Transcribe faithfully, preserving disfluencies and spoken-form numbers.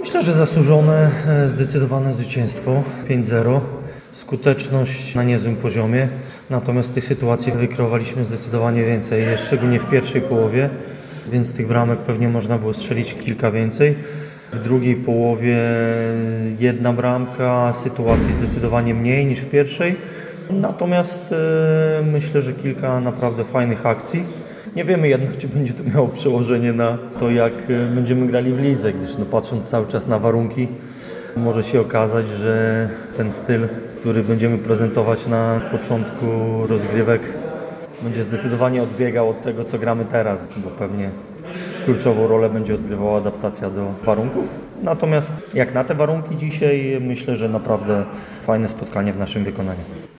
Myślę, że zasłużone, zdecydowane zwycięstwo pięć zero. Skuteczność na niezłym poziomie, natomiast tych sytuacji wykreowaliśmy zdecydowanie więcej, szczególnie w pierwszej połowie, więc tych bramek pewnie można było strzelić kilka więcej. W drugiej połowie jedna bramka, sytuacji zdecydowanie mniej niż w pierwszej, natomiast e, myślę, że kilka naprawdę fajnych akcji. Nie wiemy jednak, czy będzie to miało przełożenie na to, jak będziemy grali w lidze, gdyż no, patrząc cały czas na warunki, może się okazać, że ten styl, który będziemy prezentować na początku rozgrywek, będzie zdecydowanie odbiegał od tego, co gramy teraz, bo pewnie kluczową rolę będzie odgrywała adaptacja do warunków. Natomiast jak na te warunki dzisiaj, myślę, że naprawdę fajne spotkanie w naszym wykonaniu.